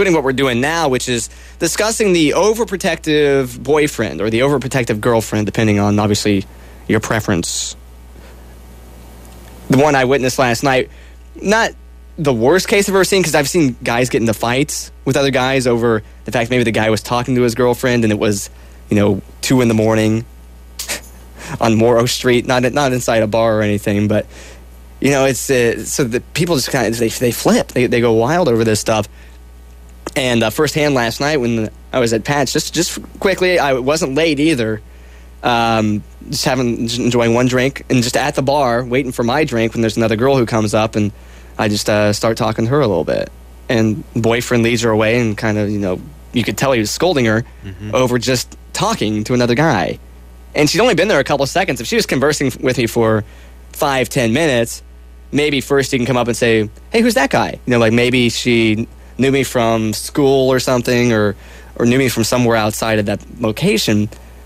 including what we're doing now, which is discussing the overprotective boyfriend or the overprotective girlfriend, depending on, obviously, your preference. The one I witnessed last night, not the worst case I've ever seen, because I've seen guys get into fights with other guys over the fact maybe the guy was talking to his girlfriend and it was, 2 in the morning on Morrow Street, not inside a bar or anything, but, it's so the people just kind of, they flip. They go wild over this stuff. And firsthand last night when I was at Pat's, just quickly, I wasn't late either, just enjoying one drink, and just at the bar, waiting for my drink when there's another girl who comes up, and I just start talking to her a little bit. And boyfriend leads her away and kind of, you could tell he was scolding her over just talking to another guy. And she'd only been there a couple seconds. If she was conversing with me for 5-10 minutes, maybe first you can come up and say, hey, who's that guy? Maybe she knew me from school or something, or knew me from somewhere outside of that location.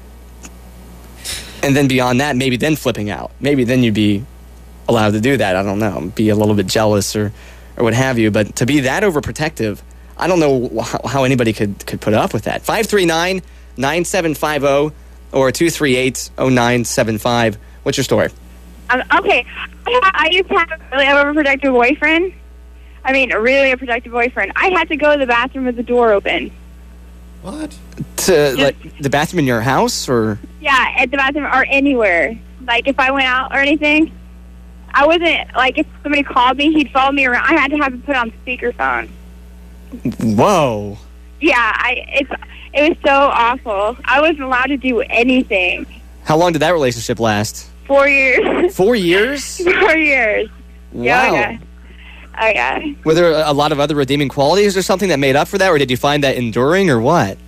And then beyond that, maybe then flipping out. Maybe then you'd be allowed to do that. I don't know. Be a little bit jealous or what have you. But to be that overprotective, I don't know how anybody could put up with that. 539-9750 or 238-0975. What's your story? Okay. I used to have a really overprotective boyfriend. I mean, a really overprotective boyfriend. I had to go to the bathroom with the door open. What? Like the bathroom in your house, or? Yeah, at the bathroom or anywhere. Like if I went out or anything, I wasn't, like if somebody called me, he'd follow me around. I had to have it put on speakerphone. Whoa. Yeah, it was so awful. I wasn't allowed to do anything. How long did that relationship last? 4 years. 4 years? 4 years. Wow. Yeah. Oh, yeah. Were there a lot of other redeeming qualities or something that made up for that, or did you find that enduring, or what?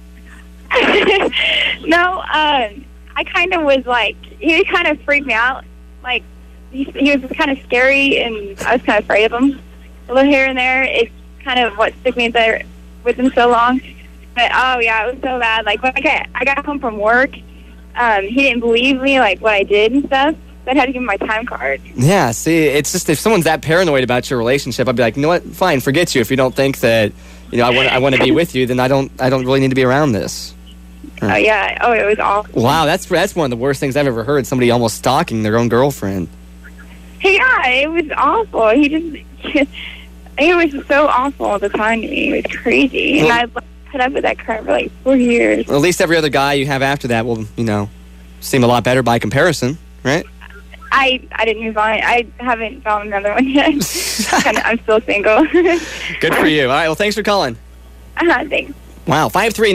No, I kind of was like, he kind of freaked me out. Like, he was kind of scary, and I was kind of afraid of him. A little here and there, it's kind of what stuck me there with him so long. But, oh, yeah, it was so bad. Like, when I got home from work, he didn't believe me, like, what I did and stuff. So I had to give him my time card. Yeah, see, it's just if someone's that paranoid about your relationship, I'd be like, you know what, fine, forget you. If you don't think that, I want to be with you, then I don't really need to be around this. Oh, yeah. Oh, it was awful. Wow, that's one of the worst things I've ever heard, somebody almost stalking their own girlfriend. Yeah, it was awful. He was so awful all the time to me. It was crazy. And I put up with that crap for like 4 years. Well, at least every other guy you have after that will, seem a lot better by comparison, right? I didn't move on. I haven't found another one yet. I'm still single. Good for you. All right, well, thanks for calling. Thanks. Wow,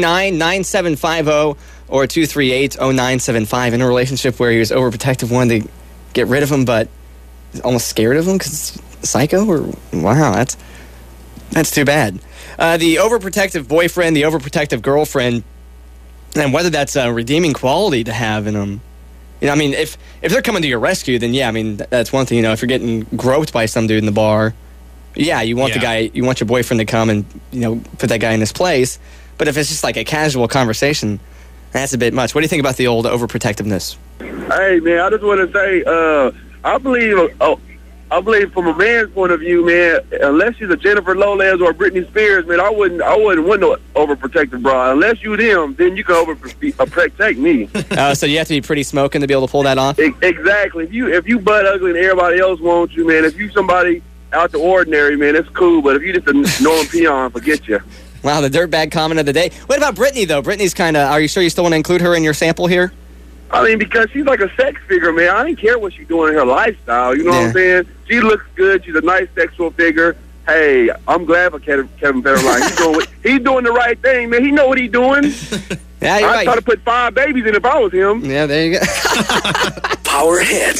539-9750 or 238-0975. In a relationship where he was overprotective, wanted to get rid of him, but almost scared of him because psycho? Or wow, that's too bad. The overprotective boyfriend, the overprotective girlfriend, and whether that's a redeeming quality to have in them. If they're coming to your rescue, then yeah, that's one thing. If you're getting groped by some dude in the bar, yeah, you want the guy, you want your boyfriend to come and put that guy in his place. But if it's just like a casual conversation, that's a bit much. What do you think about the old overprotectiveness? Hey man, I just want to say, I believe from a man's point of view, man, unless she's a Jennifer Lopez or a Britney Spears, man, I wouldn't want no overprotective bra. Unless you them, then you can overprotect me. So you have to be pretty smoking to be able to pull that off? Exactly. If you butt ugly and everybody else wants you, man, if you somebody out the ordinary, man, it's cool. But if you just a normal peon, forget you. Wow, the dirtbag comment of the day. What about Britney, though? Britney's kind of, are you sure you still want to include her in your sample here? Because she's like a sex figure, man. I didn't care what she's doing in her lifestyle. You know what I'm saying? She looks good. She's a nice sexual figure. Hey, I'm glad for Kevin Federline. He's doing the right thing, man. He know what he's doing. Yeah, you're right. I'd try to put 5 babies in if I was him. Yeah, there you go. Power Hits.